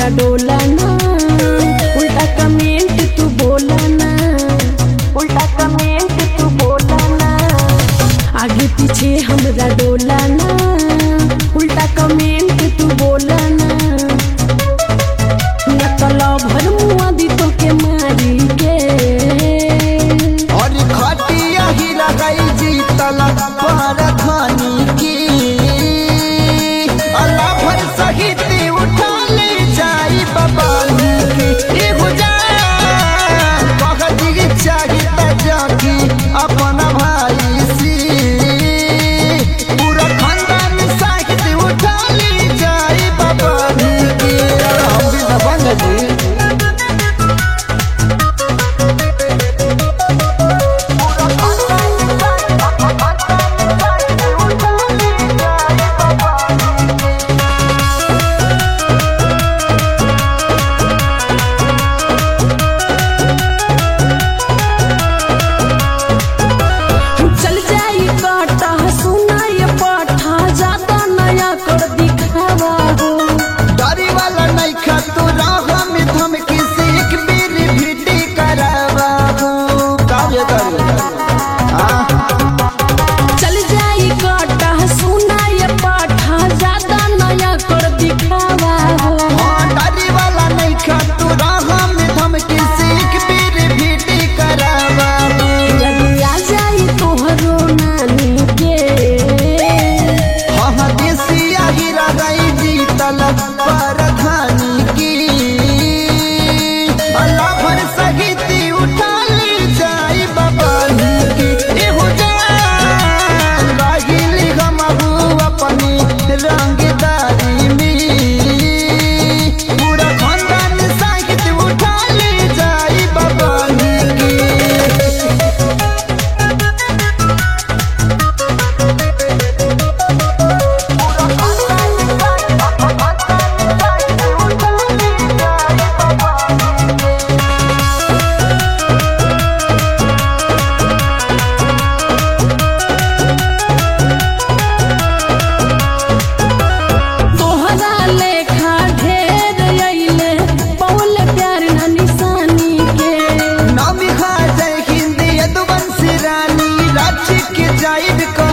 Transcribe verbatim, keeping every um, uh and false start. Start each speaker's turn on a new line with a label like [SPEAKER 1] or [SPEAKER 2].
[SPEAKER 1] हमरा डोला ना, उल्टा कमेंट तू बोला ना, उल्टा कमेंट तू बोला ना, आगे पीछे हमरा डोला ना, उल्टा कमेंट तू बोला ना, नकला भर मुआ दी तो के मारी के
[SPEAKER 2] और खटिया ही लगाई जीतल पर धनी की अल्लाह भर सहिती उठा ले जाई बाबा की बुझा कहती चाहिए जाकी अपना भाई सी पूरा खानदान सहिती उठा ले जाई बाबा की हम भी दबंग जी
[SPEAKER 1] चल जाई काटा सुना ये पाठा ज्यादा नया कर दिखावा हो
[SPEAKER 2] डरी वाला नहीं खा तू राह में धमकी सीख बीर भीटी करावा
[SPEAKER 1] यदि आ जाई तोहरो नानी के
[SPEAKER 2] हाँ देसिया गिरा गई जीतल पर धानी की अल्लाह भर सहिती उठा ले जाई बाबा रंगदारी में पूरा खानदान साहित्य उठा ले जाई बाबा की जाई